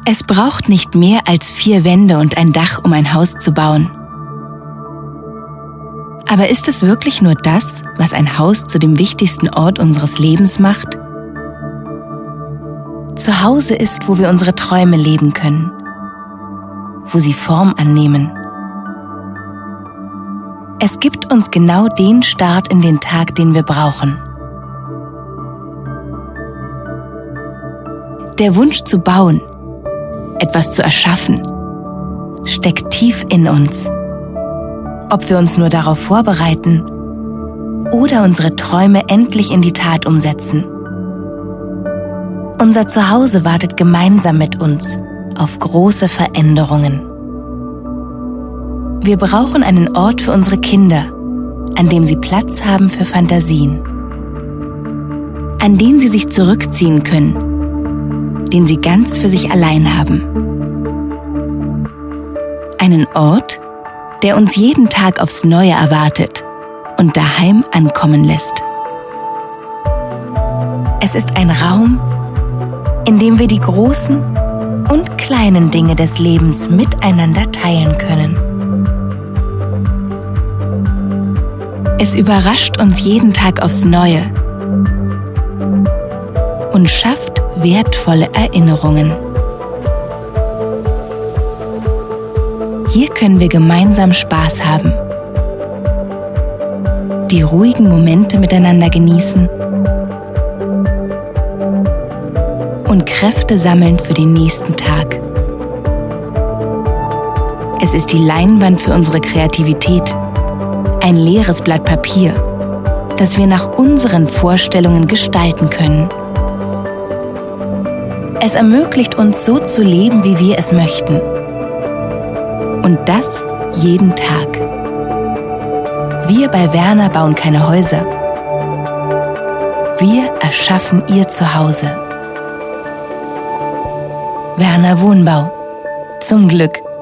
Es braucht nicht mehr als 4 Wände und ein Dach, um ein Haus zu bauen. Aber ist es wirklich nur das, was ein Haus zu dem wichtigsten Ort unseres Lebens macht? Zu Hause ist, wo wir unsere Träume leben können, wo sie Form annehmen. Es gibt uns genau den Start in den Tag, den wir brauchen. Der Wunsch zu bauen, etwas zu erschaffen, steckt tief in uns. Ob wir uns nur darauf vorbereiten oder unsere Träume endlich in die Tat umsetzen. Unser Zuhause wartet gemeinsam mit uns auf große Veränderungen. Wir brauchen einen Ort für unsere Kinder, an dem sie Platz haben für Fantasien, an den sie sich zurückziehen können, den sie ganz für sich allein haben. Einen Ort, der uns jeden Tag aufs Neue erwartet und daheim ankommen lässt. Es ist ein Raum, in dem wir die großen und kleinen Dinge des Lebens miteinander teilen können. Es überrascht uns jeden Tag aufs Neue und schafft wertvolle Erinnerungen. Hier können wir gemeinsam Spaß haben, die ruhigen Momente miteinander genießen und Kräfte sammeln für den nächsten Tag. Es ist die Leinwand für unsere Kreativität, ein leeres Blatt Papier, das wir nach unseren Vorstellungen gestalten können. Es ermöglicht uns, so zu leben, wie wir es möchten. Und das jeden Tag. Wir bei Werner bauen keine Häuser. Wir erschaffen ihr Zuhause. Werner Wohnbau. Zum Glück.